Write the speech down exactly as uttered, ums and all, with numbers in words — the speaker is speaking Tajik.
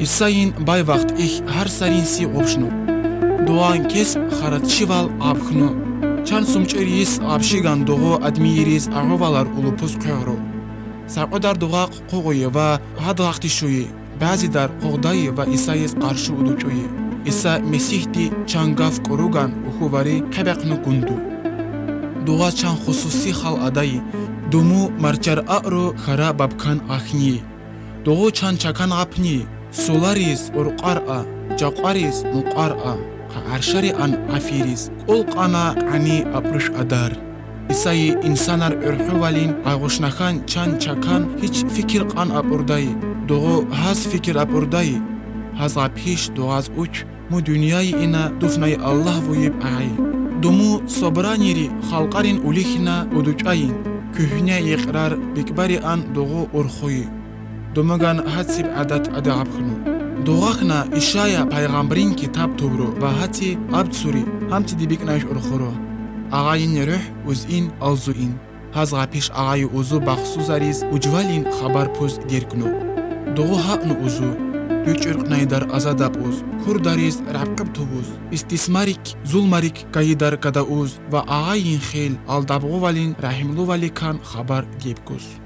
Исаин бай вақт их ҳар сарин си обшну. Дуан кесб харатшивал абхну. Чан сумчерис абшиган дуго адмиирис аговалар улупус қёро. Сақодар дугақ қуғуи ва ҳадвақти шуи. Баъзи дар қуғдаи ва Исаис қаршу удучуи. Иса месихти чангаф куруган ухувари қебеқну кунду. Дуга чан хусуси хал адаи. Думу марчаръаъро хара бабкан ахни. Дугу чан чакан ғапни. Суларис урқаръа. Жақарис муқаръа. Аршари ан афирис. Улқана ани апруш адар. Исаи инсанар урхувалин агушнахан чан чакан хич фикр қан апурдаи. Дугу ҳаз фикр апурдаи. Ҳаз ғапиш дуғаз уч. Му дунияи ина дуфнаи Аллаҳ вуиб ай. Думу собранири халқарин улихна удучаин. Кӯҳна иқрар бикбари ан дугу урхуи. Думаган ҳатсиб адат адағабхну. Дуғахна Ишая пайғамбарин китаб тубру ва ҳати абдсури ҳамти дибикнаш урхуро. Ағаин рӯҳ узин алзуин. Ҳаз ғапиш ағаи узу бахсузариз уҷвалин хабар пӯз диркну. Дугу ҳаъну узу.Ючурқнай дар азадаб уз. Курдариз рабқиб тубуз. Истисмарик зулмарик каидар кадауз ва ағаин хел алдабғувалин раҳимлуваликан хабар дибкуз.